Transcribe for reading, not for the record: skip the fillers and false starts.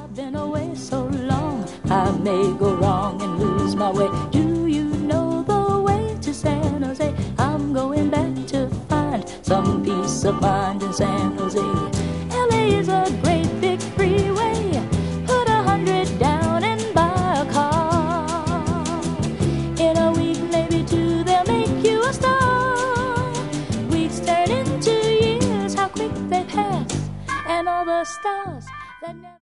I've been away so long, I may go wrong and lose my way. Do you know the way to San Jose? I'm going back to find some peace of mind in San Jose. LA is a great big freeway. Put 100 down and buy a car. In a week, maybe two, they'll make you a star. Weeks turn into years, how quick they pass, and all the stars that never